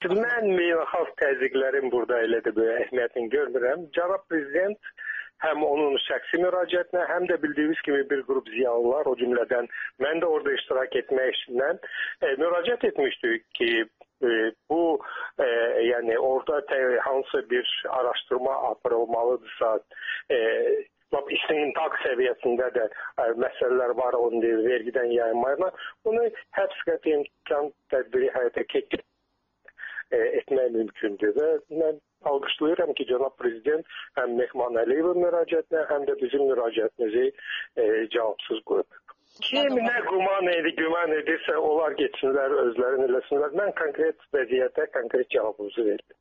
mən beynəlxalq təzyiqlərin burada elə də böyük əhəmiyyətini görmürəm. Cənab Prezident həm onun şəxsi müraciətinə, həm də bildiyiniz kimi bir qrup ziyalılar, o cümlədən mən də orada iştirak etmək işindən müraciət etmişdik ki, bu yəni orada hansı bir araşdırma aparılmalıdırsa, istintaq səviyyəsində də məsələlər var, onun vergidən yayınmayla, bunu həbs qəti imkan tədbiri həyata keçirmək etmək mümkündür və mən alqışlayıram ki, Cənab Prezident həm Mehman Əliyevin müraciətinə, həm də bizim müraciətimizi cavabsız qoyub. Kim nə güman edirsə, onlar geçsinlər, özlərini eləsinlər. Mən konkret vəziyyətə konkret cavabımızı verdim.